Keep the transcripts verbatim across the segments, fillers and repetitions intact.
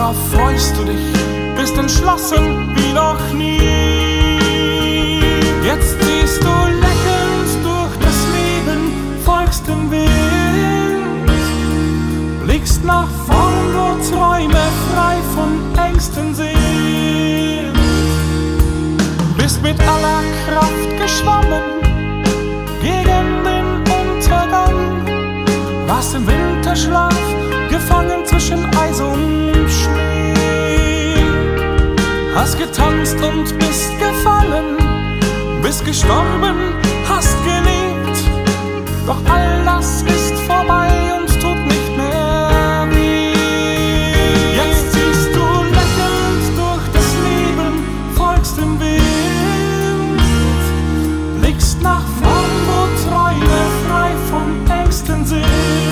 darauf freust du dich, bist entschlossen wie noch nie. Jetzt ziehst du lächelnd durch das Leben, folgst dem Wind, blickst nach vorn, wo Träume frei von Ängsten sind. Bist mit aller Kraft geschwommen gegen den Untergang, warst im Winterschlaf gefangen zwischen Eis und Schnee. Hast getanzt und bist gefallen, bist gestorben, hast gelebt. Doch all das ist vorbei und tut nicht mehr weh. Jetzt ziehst du lächelnd durch das Leben, folgst dem Wind, blickst nach vorn, wo Träume frei von Ängsten sind.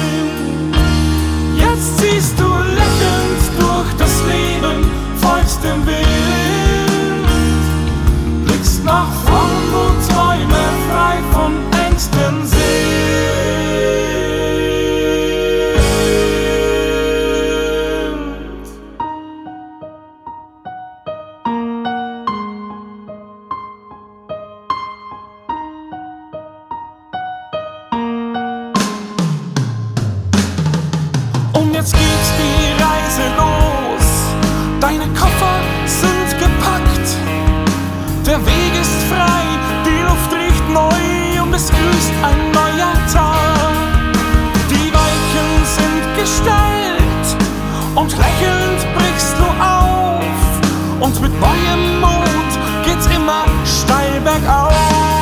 Jetzt ziehst du lächelnd durch das Leben, folgst dem Wind, blickst nach vorn, wo Träume frei von Ängsten sind. Und jetzt geht die Reise los, deine Koffer sind gepackt, der Weg ist frei, die Luft riecht neu und es grüßt ein neuer Tag. Die Weichen sind gestellt und lächelnd brichst du auf, und mit neuem Mut geht's immer steil bergauf.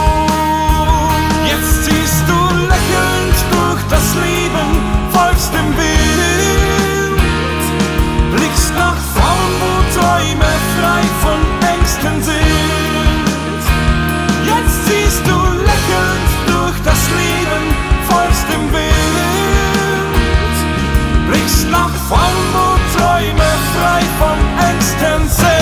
Jetzt ziehst du lächelnd durch das Leben, folgst dem Wind, blickst nach vorn, wo Träume frei von Ängsten sind. Jetzt ziehst du lächelnd durch das Leben, folgst dem Wind, blickst nach vorn, wo Träume frei von Ängsten sind.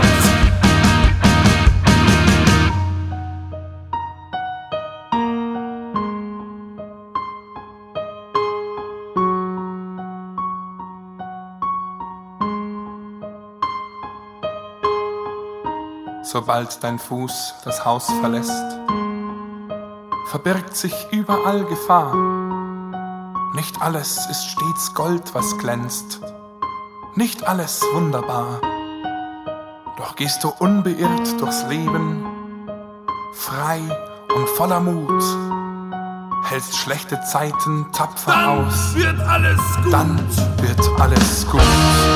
Sobald dein Fuß das Haus verlässt, verbirgt sich überall Gefahr. Nicht alles ist stets Gold, was glänzt, nicht alles wunderbar. Doch gehst du unbeirrt durchs Leben, frei und voller Mut, hältst schlechte Zeiten tapfer Dann aus, wird alles gut. dann wird alles gut.